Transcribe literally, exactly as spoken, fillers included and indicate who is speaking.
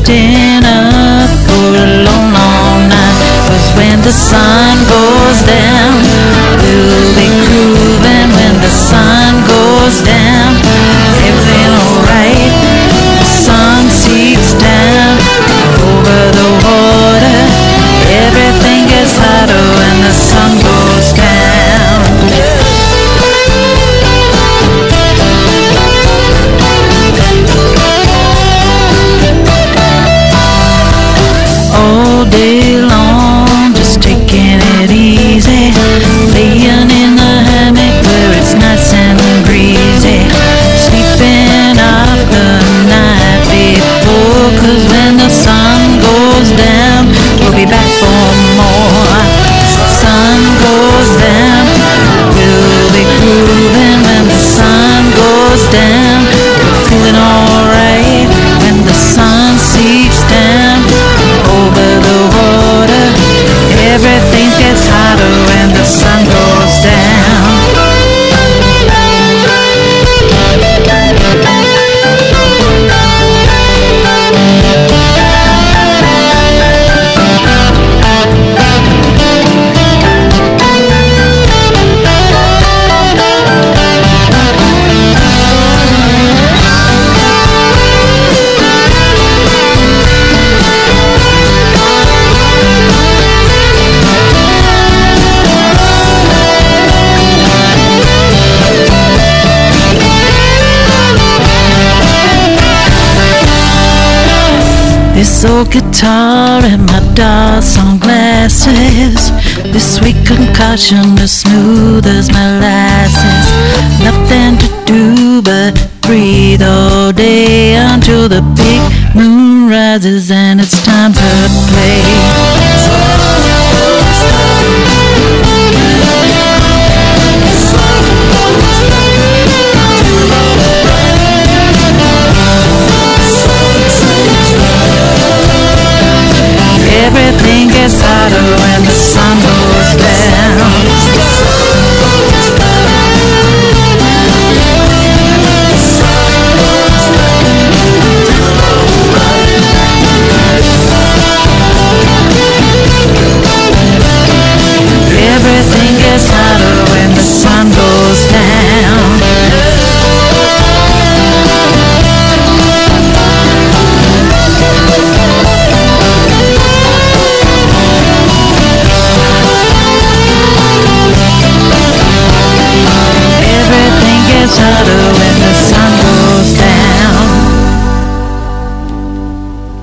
Speaker 1: staying up for a long, long night. 'Cause when the sun goes down, we'll be grooving. When the sun goes down, everything alright. The sun seeps down over the water. Everything gets hotter when the sun goes down. All day long, just taking it easy, laying in the hammock where it's nice and breezy, sleeping up the night before. 'Cause when the sun goes down, we'll be back for more. Sun goes down, we'll be grooving. When the sun goes down, we're feeling alright. When the sun seeps down over the water, everything gets hotter when the sun goes down. This old guitar and my dark sunglasses, this sweet concoction as smooth as molasses. Nothing to do but breathe all day until the big moon rises and it's time to play. So